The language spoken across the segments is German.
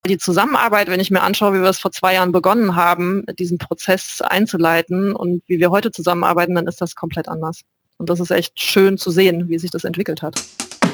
Die Zusammenarbeit, wenn ich mir anschaue, wie wir es vor 2 Jahren begonnen haben, diesen Prozess einzuleiten und wie wir heute zusammenarbeiten, dann ist das komplett anders. Und das ist echt schön zu sehen, wie sich das entwickelt hat.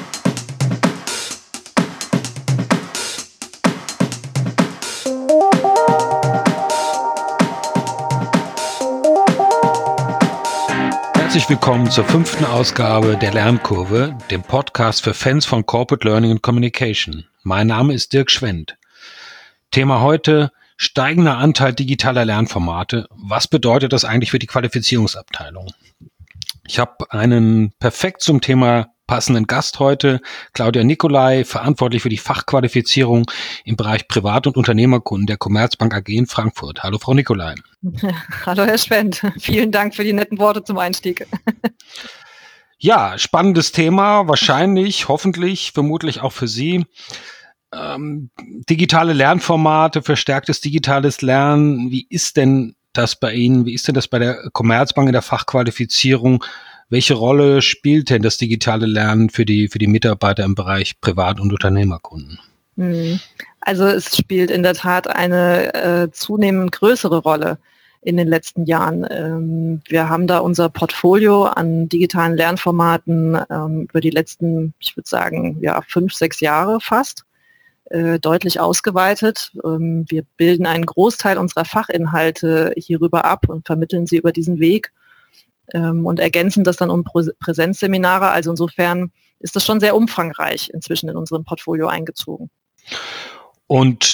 Herzlich willkommen zur 5. Ausgabe der Lernkurve, dem Podcast für Fans von Corporate Learning and Communication. Mein Name ist Dirk Schwendt. Thema heute: steigender Anteil digitaler Lernformate. Was bedeutet das eigentlich für die Qualifizierungsabteilung? Ich habe einen perfekt zum Thema passenden Gast heute, Claudia Nicolai, verantwortlich für die Fachqualifizierung im Bereich Privat- und Unternehmerkunden der Commerzbank AG in Frankfurt. Hallo Frau Nicolai. Hallo Herr Schwendt, vielen Dank für die netten Worte zum Einstieg. Ja, spannendes Thema, wahrscheinlich, hoffentlich, vermutlich auch für Sie. Digitale Lernformate, verstärktes digitales Lernen, wie ist denn das bei Ihnen? Wie ist denn das bei der Commerzbank in der Fachqualifizierung? Welche Rolle spielt denn das digitale Lernen für die Mitarbeiter im Bereich Privat- und Unternehmerkunden? Also es spielt in der Tat eine zunehmend größere Rolle in den letzten Jahren. Wir haben da unser Portfolio an digitalen Lernformaten über die letzten, ich würde sagen, 5, 6 Jahre fast deutlich ausgeweitet. Wir bilden einen Großteil unserer Fachinhalte hierüber ab und vermitteln sie über diesen Weg und ergänzen das dann um Präsenzseminare. Also insofern ist das schon sehr umfangreich inzwischen in unserem Portfolio eingezogen. Und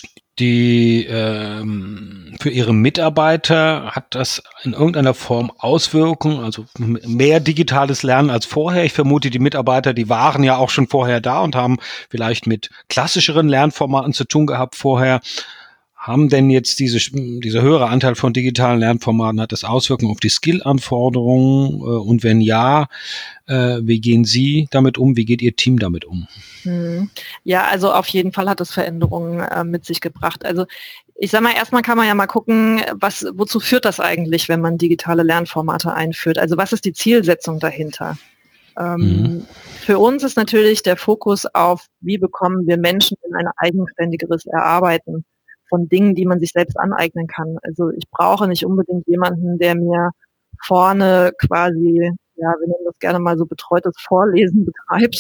für Ihre Mitarbeiter hat das in irgendeiner Form Auswirkungen, also mehr digitales Lernen als vorher? Ich vermute, die Mitarbeiter, die waren ja auch schon vorher da und haben vielleicht mit klassischeren Lernformaten zu tun gehabt vorher. Haben denn jetzt dieser höhere Anteil von digitalen Lernformaten, hat das Auswirkungen auf die Skill-Anforderungen? Und wenn ja, wie gehen Sie damit um? Wie geht Ihr Team damit um? Ja, also auf jeden Fall hat das Veränderungen mit sich gebracht. Also ich sag mal, erstmal kann man ja mal gucken, wozu führt das eigentlich, wenn man digitale Lernformate einführt? Also was ist die Zielsetzung dahinter? Für uns ist natürlich der Fokus auf, wie bekommen wir Menschen in ein eigenständigeres Erarbeiten von Dingen, die man sich selbst aneignen kann. Also ich brauche nicht unbedingt jemanden, der mir vorne quasi, wir nennen das gerne mal so betreutes Vorlesen betreibt,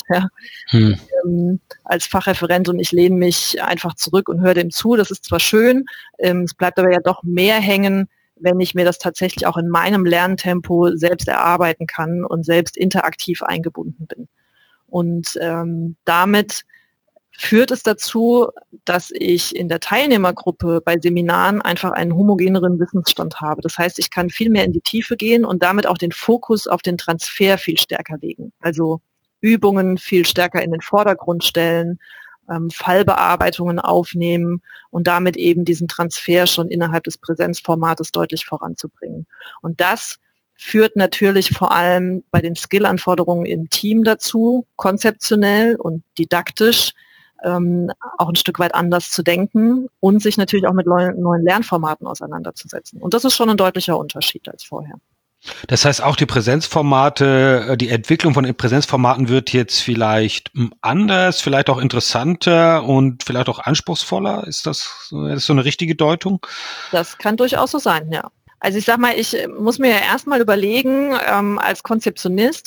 als Fachreferent, und ich lehne mich einfach zurück und höre dem zu. Das ist zwar schön, es bleibt aber ja doch mehr hängen, wenn ich mir das tatsächlich auch in meinem Lerntempo selbst erarbeiten kann und selbst interaktiv eingebunden bin. Und damit führt es dazu, dass ich in der Teilnehmergruppe bei Seminaren einfach einen homogeneren Wissensstand habe. Das heißt, ich kann viel mehr in die Tiefe gehen und damit auch den Fokus auf den Transfer viel stärker legen. Also Übungen viel stärker in den Vordergrund stellen, Fallbearbeitungen aufnehmen und damit eben diesen Transfer schon innerhalb des Präsenzformates deutlich voranzubringen. Und das führt natürlich vor allem bei den Skill-Anforderungen im Team dazu, konzeptionell und didaktisch auch ein Stück weit anders zu denken und sich natürlich auch mit neuen Lernformaten auseinanderzusetzen. Und das ist schon ein deutlicher Unterschied als vorher. Das heißt, auch die Präsenzformate, die Entwicklung von den Präsenzformaten wird jetzt vielleicht anders, vielleicht auch interessanter und vielleicht auch anspruchsvoller. Ist das so eine richtige Deutung? Das kann durchaus so sein, ja. Also ich sag mal, ich muss mir ja erstmal überlegen, als Konzeptionist,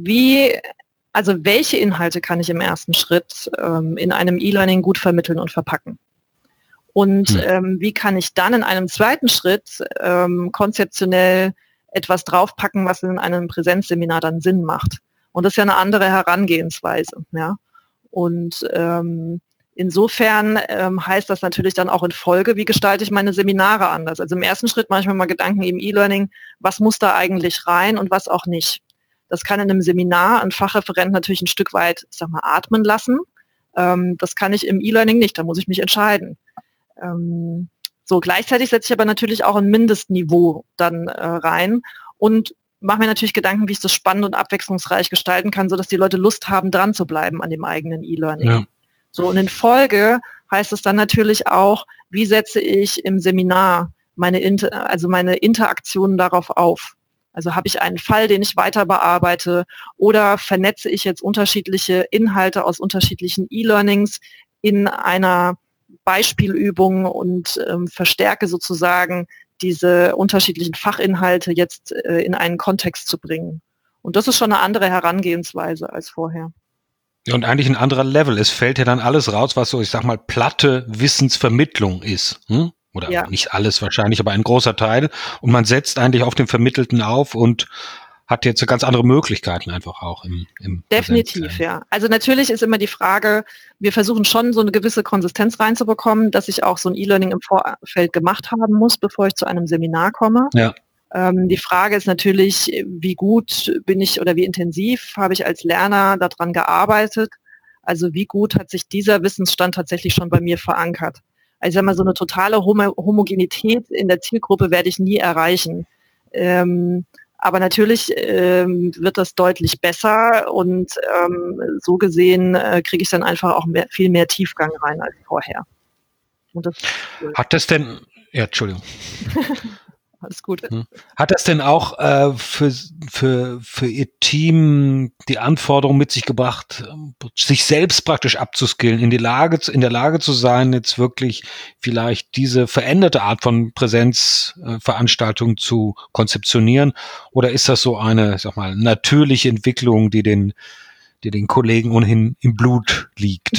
welche Inhalte kann ich im ersten Schritt in einem E-Learning gut vermitteln und verpacken? Und wie kann ich dann in einem zweiten Schritt konzeptionell etwas draufpacken, was in einem Präsenzseminar dann Sinn macht? Und das ist ja eine andere Herangehensweise. Ja? Und insofern heißt das natürlich dann auch in Folge, wie gestalte ich meine Seminare anders? Also im ersten Schritt mache ich mir mal Gedanken im E-Learning, was muss da eigentlich rein und was auch nicht. Das kann in einem Seminar ein Fachreferent natürlich ein Stück weit, atmen lassen. Das kann ich im E-Learning nicht, da muss ich mich entscheiden. Gleichzeitig setze ich aber natürlich auch ein Mindestniveau dann rein und mache mir natürlich Gedanken, wie ich das spannend und abwechslungsreich gestalten kann, sodass die Leute Lust haben, dran zu bleiben an dem eigenen E-Learning. Ja. So, und in Folge heißt es dann natürlich auch, wie setze ich im Seminar meine Interaktionen darauf auf? Also habe ich einen Fall, den ich weiter bearbeite, oder vernetze ich jetzt unterschiedliche Inhalte aus unterschiedlichen E-Learnings in einer Beispielübungen und verstärke sozusagen diese unterschiedlichen Fachinhalte jetzt in einen Kontext zu bringen. Und das ist schon eine andere Herangehensweise als vorher. Und eigentlich ein anderer Level. Es fällt ja dann alles raus, was so, ich sag mal, platte Wissensvermittlung ist. Oder ja. Nicht alles wahrscheinlich, aber ein großer Teil. Und man setzt eigentlich auf dem Vermittelten auf und hat jetzt ganz andere Möglichkeiten einfach auch im Definitiv, ja. Also natürlich ist immer die Frage, wir versuchen schon so eine gewisse Konsistenz reinzubekommen, dass ich auch so ein E-Learning im Vorfeld gemacht haben muss, bevor ich zu einem Seminar komme. Ja. Die Frage ist natürlich, wie gut bin ich oder wie intensiv habe ich als Lerner daran gearbeitet? Also wie gut hat sich dieser Wissensstand tatsächlich schon bei mir verankert? Also ich sag mal, so eine totale Homogenität in der Zielgruppe werde ich nie erreichen. Aber natürlich wird das deutlich besser und so gesehen kriege ich dann einfach auch viel mehr Tiefgang rein als vorher. Und das cool. Hat das denn, ja, Entschuldigung. Alles gut. Hat das denn auch für Ihr Team die Anforderung mit sich gebracht, sich selbst praktisch abzuskillen, in der Lage zu sein, jetzt wirklich vielleicht diese veränderte Art von Präsenzveranstaltung zu konzeptionieren? Oder ist das so eine, sag mal, natürliche Entwicklung, die den Kollegen ohnehin im Blut liegt?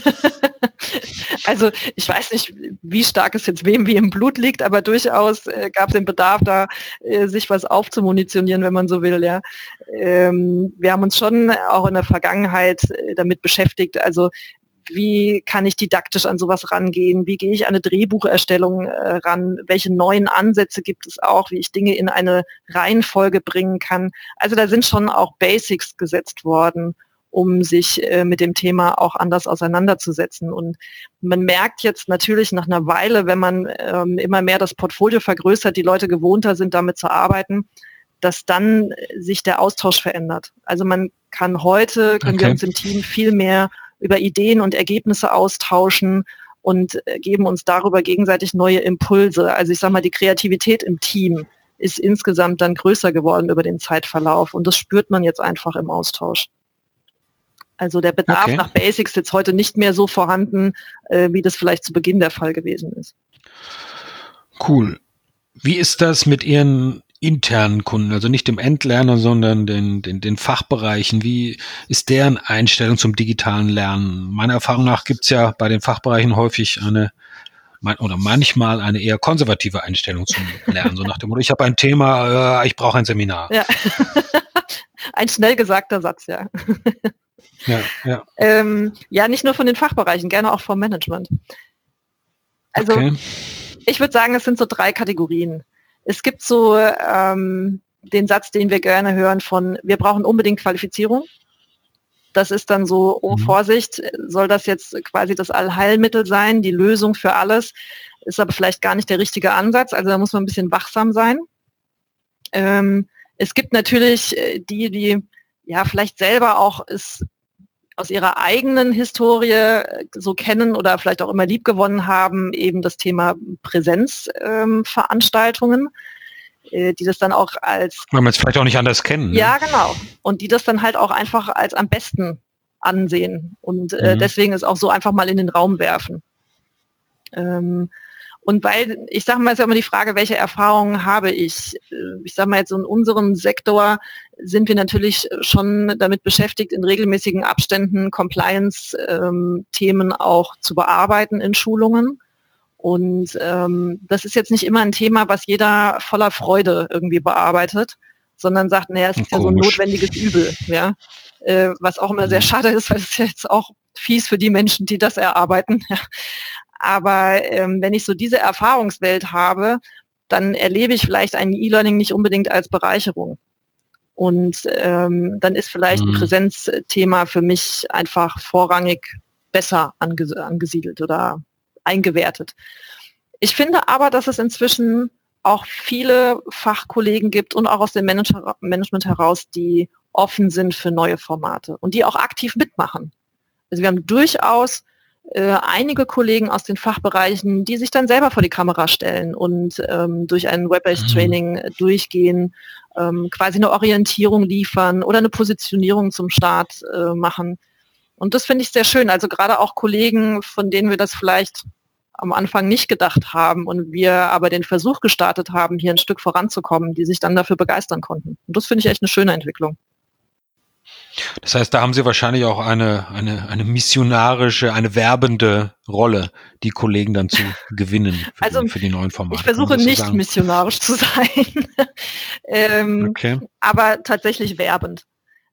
Also ich weiß nicht, wie stark es jetzt wem wie im Blut liegt, aber durchaus gab es den Bedarf da, sich was aufzumunitionieren, wenn man so will. Ja, wir haben uns schon auch in der Vergangenheit damit beschäftigt. Also wie kann ich didaktisch an sowas rangehen? Wie gehe ich an eine Drehbucherstellung ran? Welche neuen Ansätze gibt es auch? Wie ich Dinge in eine Reihenfolge bringen kann? Also da sind schon auch Basics gesetzt worden, um sich mit dem Thema auch anders auseinanderzusetzen. Und man merkt jetzt natürlich nach einer Weile, wenn man immer mehr das Portfolio vergrößert, die Leute gewohnter sind, damit zu arbeiten, dass dann sich der Austausch verändert. Also man können wir uns im Team viel mehr über Ideen und Ergebnisse austauschen und geben uns darüber gegenseitig neue Impulse. Also ich sage mal, die Kreativität im Team ist insgesamt dann größer geworden über den Zeitverlauf und das spürt man jetzt einfach im Austausch. Also der Bedarf nach Basics ist jetzt heute nicht mehr so vorhanden, wie das vielleicht zu Beginn der Fall gewesen ist. Cool. Wie ist das mit Ihren internen Kunden, also nicht dem Endlerner, sondern den Fachbereichen? Wie ist deren Einstellung zum digitalen Lernen? Meiner Erfahrung nach gibt es ja bei den Fachbereichen häufig manchmal eine eher konservative Einstellung zum Lernen. So nach dem Motto, ich habe ein Thema, ich brauche ein Seminar. Ja. Ein schnell gesagter Satz, ja. Ja, nicht nur von den Fachbereichen, gerne auch vom Management. Also ich würde sagen, es sind so 3 Kategorien. Es gibt so den Satz, den wir gerne hören von, wir brauchen unbedingt Qualifizierung. Das ist dann so, oh Vorsicht, soll das jetzt quasi das Allheilmittel sein, die Lösung für alles? Ist aber vielleicht gar nicht der richtige Ansatz, also da muss man ein bisschen wachsam sein. Es gibt natürlich die ja vielleicht selber auch es aus ihrer eigenen Historie so kennen oder vielleicht auch immer liebgewonnen haben, eben das Thema Präsenzveranstaltungen, die das dann auch als... Weil man es vielleicht auch nicht anders kennen. Ne? Ja, genau. Und die das dann halt auch einfach als am besten ansehen und deswegen es auch so einfach mal in den Raum werfen. Und weil, ich sage mal, ist ja immer die Frage, welche Erfahrungen habe ich? Ich sage mal jetzt, so in unserem Sektor sind wir natürlich schon damit beschäftigt, in regelmäßigen Abständen Compliance-Themen auch zu bearbeiten in Schulungen. Und das ist jetzt nicht immer ein Thema, was jeder voller Freude irgendwie bearbeitet, sondern sagt, naja, es ist ja so ein notwendiges Übel. Ja? Was auch immer sehr schade ist, weil es ist ja jetzt auch fies für die Menschen, die das erarbeiten. Ja. Aber wenn ich so diese Erfahrungswelt habe, dann erlebe ich vielleicht ein E-Learning nicht unbedingt als Bereicherung. Und dann ist vielleicht ein Präsenzthema für mich einfach vorrangig besser angesiedelt oder eingewertet. Ich finde aber, dass es inzwischen auch viele Fachkollegen gibt und auch aus dem Management heraus, die offen sind für neue Formate und die auch aktiv mitmachen. Also wir haben durchaus einige Kollegen aus den Fachbereichen, die sich dann selber vor die Kamera stellen und durch ein Web-based Training durchgehen, quasi eine Orientierung liefern oder eine Positionierung zum Start machen. Und das finde ich sehr schön. Also gerade auch Kollegen, von denen wir das vielleicht am Anfang nicht gedacht haben und wir aber den Versuch gestartet haben, hier ein Stück voranzukommen, die sich dann dafür begeistern konnten. Und das finde ich echt eine schöne Entwicklung. Das heißt, da haben Sie wahrscheinlich auch eine missionarische, eine werbende Rolle, die Kollegen dann zu gewinnen für die neuen Formate. Ich versuche nicht missionarisch zu sein, okay. aber tatsächlich werbend.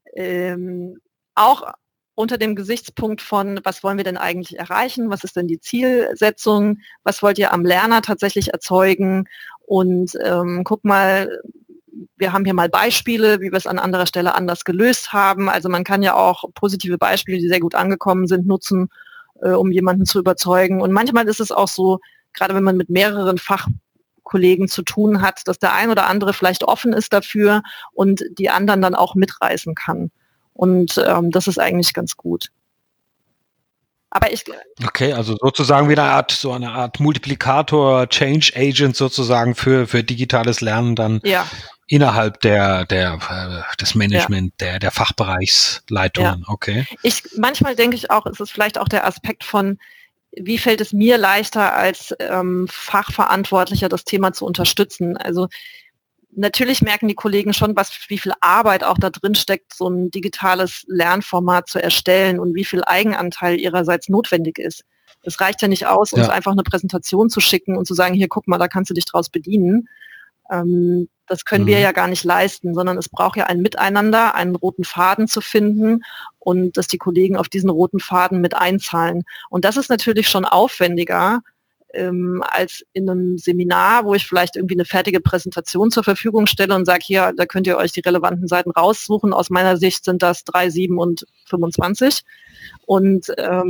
Auch unter dem Gesichtspunkt von, was wollen wir denn eigentlich erreichen, was ist denn die Zielsetzung, was wollt ihr am Lerner tatsächlich erzeugen und guck mal, wir haben hier mal Beispiele, wie wir es an anderer Stelle anders gelöst haben. Also man kann ja auch positive Beispiele, die sehr gut angekommen sind, nutzen, um jemanden zu überzeugen. Und manchmal ist es auch so, gerade wenn man mit mehreren Fachkollegen zu tun hat, dass der ein oder andere vielleicht offen ist dafür und die anderen dann auch mitreißen kann. Und das ist eigentlich ganz gut. Aber okay, also sozusagen wieder so eine Art Multiplikator, Change Agent sozusagen für digitales Lernen dann innerhalb des Management, der Fachbereichsleitungen. Ja. Okay. Manchmal denke ich auch, ist es vielleicht auch der Aspekt von, wie fällt es mir leichter als Fachverantwortlicher, das Thema zu unterstützen? Also natürlich merken die Kollegen schon, wie viel Arbeit auch da drin steckt, so ein digitales Lernformat zu erstellen und wie viel Eigenanteil ihrerseits notwendig ist. Es reicht ja nicht aus, uns einfach eine Präsentation zu schicken und zu sagen, hier, guck mal, da kannst du dich draus bedienen. Das können wir ja gar nicht leisten, sondern es braucht ja ein Miteinander, einen roten Faden zu finden und dass die Kollegen auf diesen roten Faden mit einzahlen. Und das ist natürlich schon aufwendiger, als in einem Seminar, wo ich vielleicht irgendwie eine fertige Präsentation zur Verfügung stelle und sage, hier, da könnt ihr euch die relevanten Seiten raussuchen. Aus meiner Sicht sind das 3, 7 und 25. Und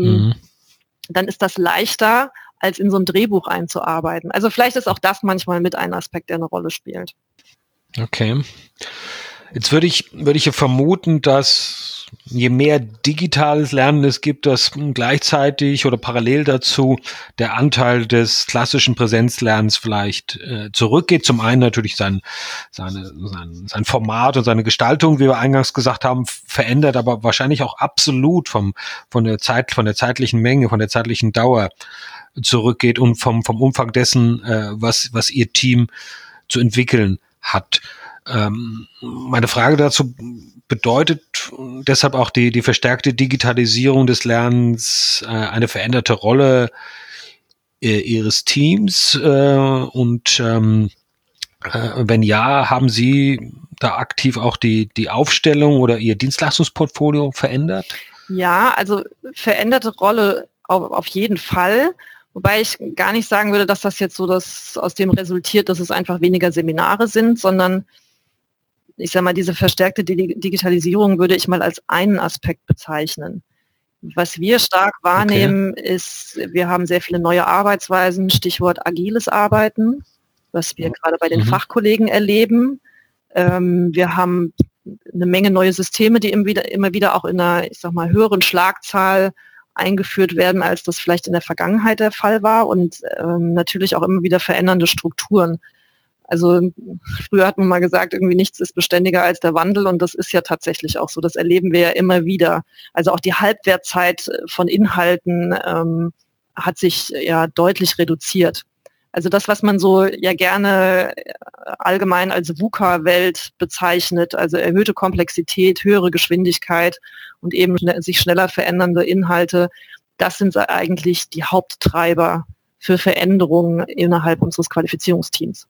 dann ist das leichter, als in so ein Drehbuch einzuarbeiten. Also vielleicht ist auch das manchmal mit ein Aspekt, der eine Rolle spielt. Okay. Jetzt würde ich ja vermuten, dass je mehr digitales Lernen es gibt, dass gleichzeitig oder parallel dazu der Anteil des klassischen Präsenzlernens vielleicht zurückgeht. Zum einen natürlich sein Format und seine Gestaltung, wie wir eingangs gesagt haben, verändert, aber wahrscheinlich auch absolut von der zeitlichen Menge, von der zeitlichen Dauer zurückgeht und vom Umfang dessen, was Ihr Team zu entwickeln hat. Meine Frage dazu, bedeutet deshalb auch die verstärkte Digitalisierung des Lernens eine veränderte Rolle Ihres Teams? Und wenn ja, haben Sie da aktiv auch die Aufstellung oder Ihr Dienstleistungsportfolio verändert? Ja, also veränderte Rolle auf jeden Fall. Wobei ich gar nicht sagen würde, dass das jetzt so aus dem resultiert, dass es einfach weniger Seminare sind, sondern ich sage mal, diese verstärkte Digitalisierung würde ich mal als einen Aspekt bezeichnen. Was wir stark wahrnehmen, ist, wir haben sehr viele neue Arbeitsweisen, Stichwort agiles Arbeiten, was wir gerade bei den Fachkollegen erleben. Wir haben eine Menge neue Systeme, die immer wieder auch in einer, ich sag mal, höheren Schlagzahl eingeführt werden, als das vielleicht in der Vergangenheit der Fall war und natürlich auch immer wieder verändernde Strukturen. Also früher hat man mal gesagt, irgendwie nichts ist beständiger als der Wandel und das ist ja tatsächlich auch so. Das erleben wir ja immer wieder. Also auch die Halbwertzeit von Inhalten hat sich ja deutlich reduziert. Also das, was man so ja gerne allgemein als VUCA-Welt bezeichnet, also erhöhte Komplexität, höhere Geschwindigkeit und eben sich schneller verändernde Inhalte, das sind eigentlich die Haupttreiber für Veränderungen innerhalb unseres Qualifizierungsteams.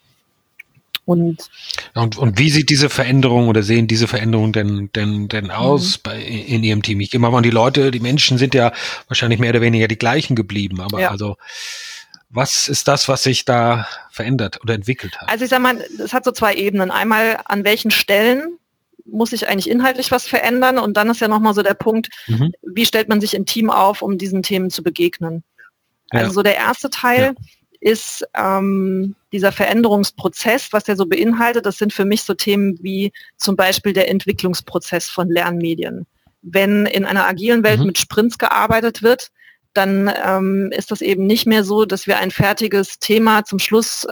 Und wie sieht diese Veränderung oder sehen diese Veränderungen denn aus in Ihrem Team? Ich gehe mal an, die Menschen sind ja wahrscheinlich mehr oder weniger die gleichen geblieben, aber also was ist das, was sich da verändert oder entwickelt hat? Also ich sage mal, es hat so zwei Ebenen. Einmal, an welchen Stellen muss sich eigentlich inhaltlich was verändern? Und dann ist ja nochmal so der Punkt, wie stellt man sich im Team auf, um diesen Themen zu begegnen? Also so der erste Teil ist dieser Veränderungsprozess, was der so beinhaltet. Das sind für mich so Themen wie zum Beispiel der Entwicklungsprozess von Lernmedien. Wenn in einer agilen Welt mit Sprints gearbeitet wird, dann ist das eben nicht mehr so, dass wir ein fertiges Thema zum Schluss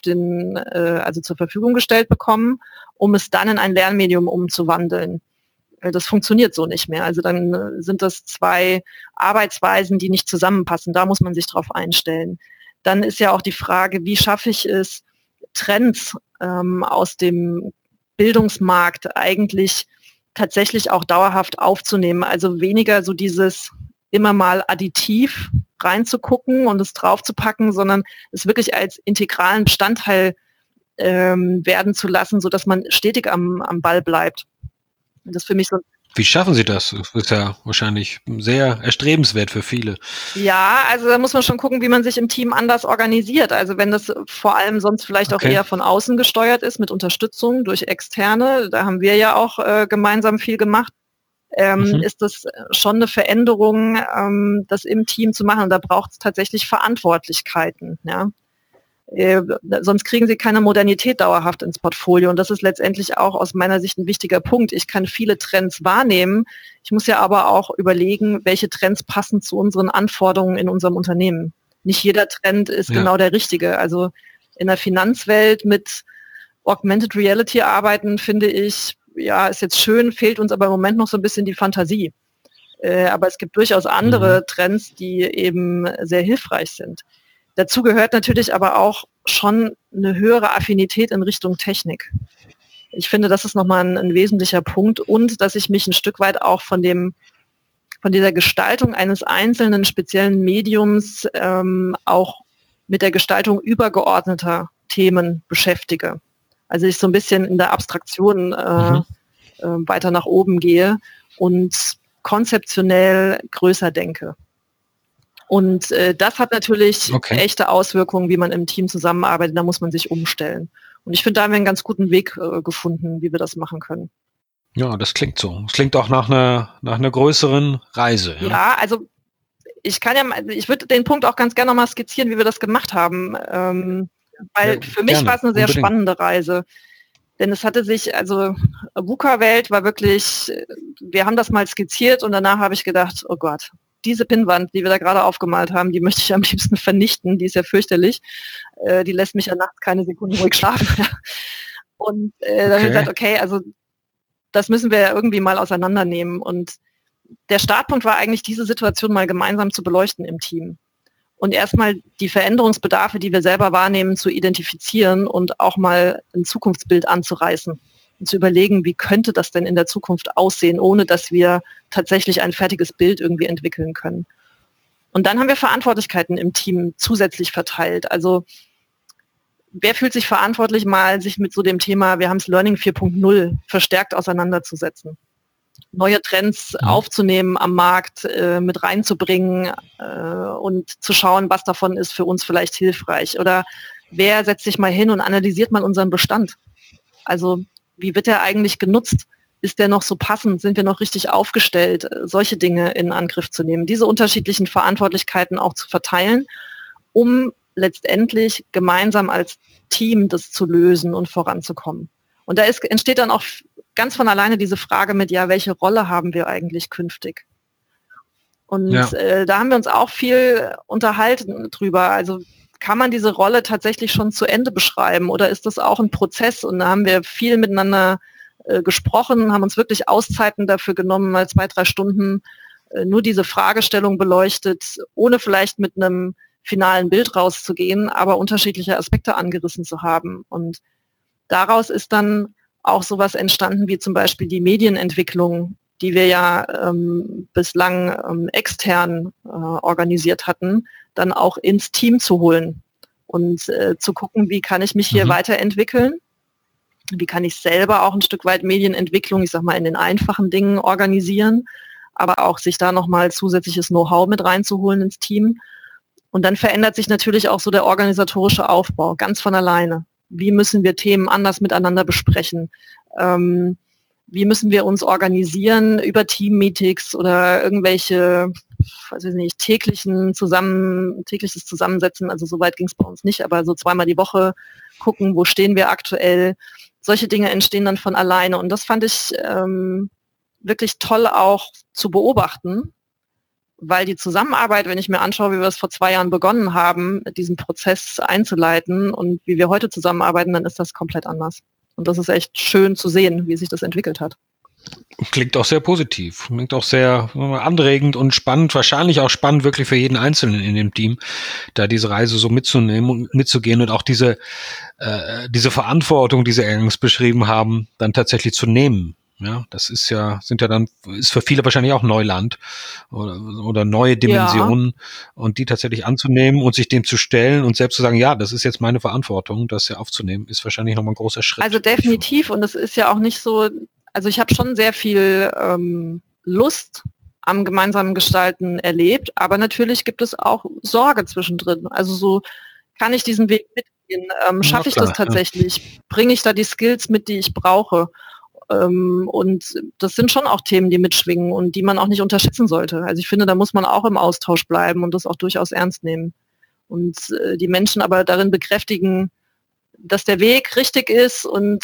also zur Verfügung gestellt bekommen, um es dann in ein Lernmedium umzuwandeln. Das funktioniert so nicht mehr. Also dann sind das zwei Arbeitsweisen, die nicht zusammenpassen. Da muss man sich drauf einstellen. Dann ist ja auch die Frage, wie schaffe ich es, Trends aus dem Bildungsmarkt eigentlich tatsächlich auch dauerhaft aufzunehmen. Also weniger so dieses immer mal additiv reinzugucken und es draufzupacken, sondern es wirklich als integralen Bestandteil werden zu lassen, sodass man stetig am Ball bleibt. Und das ist für mich so. Wie schaffen Sie das? Das ist ja wahrscheinlich sehr erstrebenswert für viele. Ja, also da muss man schon gucken, wie man sich im Team anders organisiert. Also wenn das vor allem sonst vielleicht auch eher von außen gesteuert ist, mit Unterstützung durch Externe, da haben wir ja auch gemeinsam viel gemacht, ist das schon eine Veränderung, das im Team zu machen. Und da braucht es tatsächlich Verantwortlichkeiten. Ja? Sonst kriegen Sie keine Modernität dauerhaft ins Portfolio. Und das ist letztendlich auch aus meiner Sicht ein wichtiger Punkt. Ich kann viele Trends wahrnehmen. Ich muss ja aber auch überlegen, welche Trends passen zu unseren Anforderungen in unserem Unternehmen. Nicht jeder Trend ist genau der richtige. Also in der Finanzwelt mit Augmented Reality arbeiten, finde ich, ja, ist jetzt schön, fehlt uns aber im Moment noch so ein bisschen die Fantasie. Aber es gibt durchaus andere Trends, die eben sehr hilfreich sind. Dazu gehört natürlich aber auch schon eine höhere Affinität in Richtung Technik. Ich finde, das ist nochmal ein wesentlicher Punkt und dass ich mich ein Stück weit auch von dieser Gestaltung eines einzelnen speziellen Mediums auch mit der Gestaltung übergeordneter Themen beschäftige. Also ich so ein bisschen in der Abstraktion weiter nach oben gehe und konzeptionell größer denke. Und das hat natürlich echte Auswirkungen, wie man im Team zusammenarbeitet. Da muss man sich umstellen. Und ich finde, da haben wir einen ganz guten Weg gefunden, wie wir das machen können. Ja, das klingt so. Es klingt auch nach einer größeren Reise. Ja, also ich würde den Punkt auch ganz gerne nochmal skizzieren, wie wir das gemacht haben. Weil für mich war es eine sehr spannende Reise. Denn es hatte sich, also VUCA-Welt war wirklich, wir haben das mal skizziert und danach habe ich gedacht, oh Gott, diese Pinnwand, die wir da gerade aufgemalt haben, die möchte ich am liebsten vernichten, die ist ja fürchterlich. Die lässt mich ja nachts keine Sekunde ruhig schlafen. Und dann habe ich gesagt, okay, also das müssen wir ja irgendwie mal auseinandernehmen. Und der Startpunkt war eigentlich, diese Situation mal gemeinsam zu beleuchten im Team. Und erstmal die Veränderungsbedarfe, die wir selber wahrnehmen, zu identifizieren und auch mal ein Zukunftsbild anzureißen. Und zu überlegen, wie könnte das denn in der Zukunft aussehen, ohne dass wir tatsächlich ein fertiges Bild irgendwie entwickeln können. Und dann haben wir Verantwortlichkeiten im Team zusätzlich verteilt. Also wer fühlt sich verantwortlich, mal sich mit so dem Thema, wir haben es Learning 4.0 verstärkt auseinanderzusetzen. Neue Trends aufzunehmen am Markt, mit reinzubringen und zu schauen, was davon ist für uns vielleicht hilfreich. Oder wer setzt sich mal hin und analysiert mal unseren Bestand? Also wie wird der eigentlich genutzt? Ist der noch so passend? Sind wir noch richtig aufgestellt? Solche Dinge in Angriff zu nehmen, diese unterschiedlichen Verantwortlichkeiten auch zu verteilen, um letztendlich gemeinsam als Team das zu lösen und voranzukommen. Und da entsteht dann auch ganz von alleine diese Frage mit, ja, welche Rolle haben wir eigentlich künftig? Und da haben wir uns auch viel unterhalten drüber. Also kann man diese Rolle tatsächlich schon zu Ende beschreiben oder ist das auch ein Prozess? Und da haben wir viel miteinander gesprochen, haben uns wirklich Auszeiten dafür genommen, mal 2-3 Stunden nur diese Fragestellung beleuchtet, ohne vielleicht mit einem finalen Bild rauszugehen, aber unterschiedliche Aspekte angerissen zu haben. Und daraus ist dann auch sowas entstanden wie zum Beispiel die Medienentwicklung, die wir ja bislang extern organisiert hatten, dann auch ins Team zu holen und zu gucken, wie kann ich mich hier weiterentwickeln, wie kann ich selber auch ein Stück weit Medienentwicklung, ich sag mal, in den einfachen Dingen organisieren, aber auch sich da nochmal zusätzliches Know-how mit reinzuholen ins Team. Und dann verändert sich natürlich auch so der organisatorische Aufbau, ganz von alleine. Wie müssen wir Themen anders miteinander besprechen? Wie müssen wir uns organisieren über Team-Meetings oder irgendwelche, weiß ich nicht, tägliches Zusammensetzen? Also so weit ging es bei uns nicht, aber so 2-mal die Woche gucken, wo stehen wir aktuell? Solche Dinge entstehen dann von alleine. Und das fand ich wirklich toll auch zu beobachten, weil die Zusammenarbeit, wenn ich mir anschaue, wie wir es vor 2 Jahren begonnen haben, diesen Prozess einzuleiten und wie wir heute zusammenarbeiten, dann ist das komplett anders. Und das ist echt schön zu sehen, wie sich das entwickelt hat. Klingt auch sehr positiv, klingt auch sehr anregend und spannend, wahrscheinlich auch spannend wirklich für jeden Einzelnen in dem Team, da diese Reise so mitzunehmen und mitzugehen und auch diese Verantwortung, die Sie eingangs beschrieben haben, dann tatsächlich zu nehmen. Ja, das ist für viele wahrscheinlich auch Neuland oder neue Ja. Dimensionen und die tatsächlich anzunehmen und sich dem zu stellen und selbst zu sagen, ja, das ist jetzt meine Verantwortung, das ja aufzunehmen, ist wahrscheinlich nochmal ein großer Schritt. Also definitiv, und es ist ja auch nicht so, also ich habe schon sehr viel Lust am gemeinsamen Gestalten erlebt, aber natürlich gibt es auch Sorge zwischendrin. Also so, kann ich diesen Weg mitgehen? Schaffe ich das tatsächlich? Bringe ich da die Skills mit, die ich brauche? Und das sind schon auch Themen, die mitschwingen und die man auch nicht unterschätzen sollte. Also ich finde, da muss man auch im Austausch bleiben und das auch durchaus ernst nehmen. Und die Menschen aber darin bekräftigen, dass der Weg richtig ist und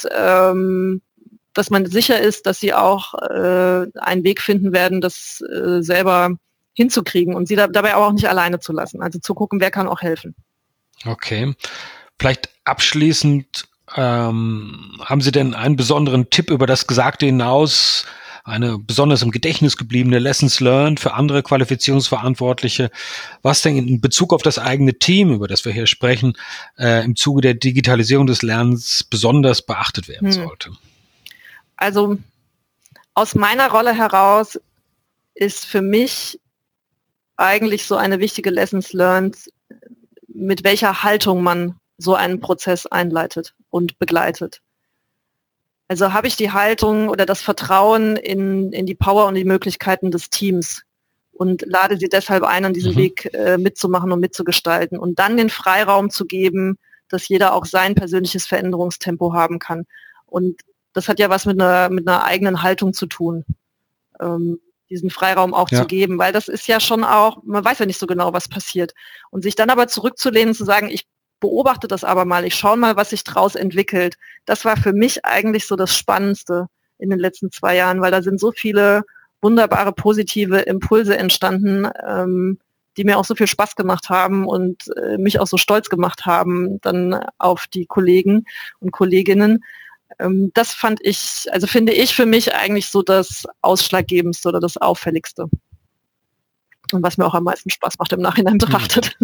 dass man sicher ist, dass sie auch einen Weg finden werden, das selber hinzukriegen und sie dabei aber auch nicht alleine zu lassen. Also zu gucken, wer kann auch helfen. Okay. Vielleicht abschließend, haben Sie denn einen besonderen Tipp über das Gesagte hinaus, eine besonders im Gedächtnis gebliebene Lessons learned für andere Qualifizierungsverantwortliche, was denn in Bezug auf das eigene Team, über das wir hier sprechen, im Zuge der Digitalisierung des Lernens besonders beachtet werden sollte? Also aus meiner Rolle heraus ist für mich eigentlich so eine wichtige Lessons learned, mit welcher Haltung man so einen Prozess einleitet und begleitet. Also habe ich die Haltung oder das Vertrauen in die Power und die Möglichkeiten des Teams und lade sie deshalb ein, an diesem Weg mitzumachen und mitzugestalten und dann den Freiraum zu geben, dass jeder auch sein persönliches Veränderungstempo haben kann. Und das hat ja was mit einer eigenen Haltung zu tun, diesen Freiraum auch zu geben, weil das ist ja schon auch, man weiß ja nicht so genau, was passiert. Und sich dann aber zurückzulehnen und zu sagen, ich beobachte das aber mal, ich schaue mal, was sich draus entwickelt. Das war für mich eigentlich so das Spannendste in den letzten 2 Jahren, weil da sind so viele wunderbare, positive Impulse entstanden, die mir auch so viel Spaß gemacht haben und mich auch so stolz gemacht haben dann auf die Kollegen und Kolleginnen. Das finde ich für mich eigentlich so das Ausschlaggebendste oder das Auffälligste. Und was mir auch am meisten Spaß macht im Nachhinein betrachtet.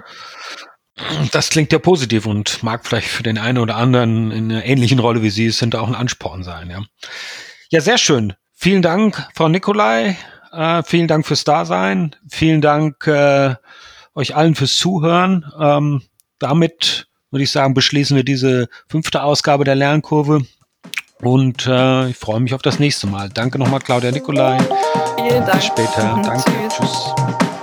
Das klingt ja positiv und mag vielleicht für den einen oder anderen in einer ähnlichen Rolle wie Sie es sind auch ein Ansporn sein. Ja, ja, sehr schön. Vielen Dank, Frau Nicolai. Vielen Dank fürs Dasein. Vielen Dank euch allen fürs Zuhören. Damit würde ich sagen, beschließen wir diese 5. Ausgabe der Lernkurve. Und ich freue mich auf das nächste Mal. Danke nochmal, Claudia Nicolai. Vielen Dank. Bis später. Danke. Tschüss.